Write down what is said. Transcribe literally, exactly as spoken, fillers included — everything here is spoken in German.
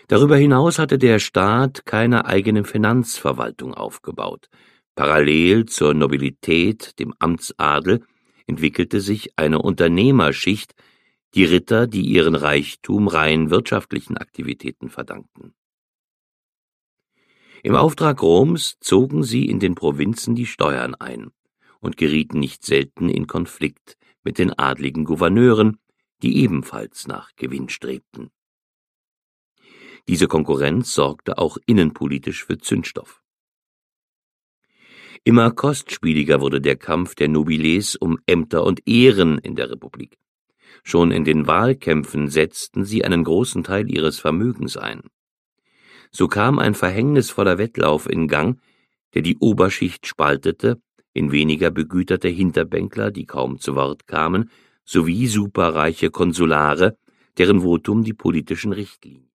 Darüber hinaus hatte der Staat keine eigene Finanzverwaltung aufgebaut. Parallel zur Nobilität, dem Amtsadel, entwickelte sich eine Unternehmerschicht, die Ritter, die ihren Reichtum rein wirtschaftlichen Aktivitäten verdankten. Im Auftrag Roms zogen sie in den Provinzen die Steuern ein und gerieten nicht selten in Konflikt mit den adligen Gouverneuren, die ebenfalls nach Gewinn strebten. Diese Konkurrenz sorgte auch innenpolitisch für Zündstoff. Immer kostspieliger wurde der Kampf der Nobiles um Ämter und Ehren in der Republik. Schon in den Wahlkämpfen setzten sie einen großen Teil ihres Vermögens ein. So kam ein verhängnisvoller Wettlauf in Gang, der die Oberschicht spaltete in weniger begüterte Hinterbänkler, die kaum zu Wort kamen, sowie superreiche Konsulare, deren Votum die politischen Richtlinien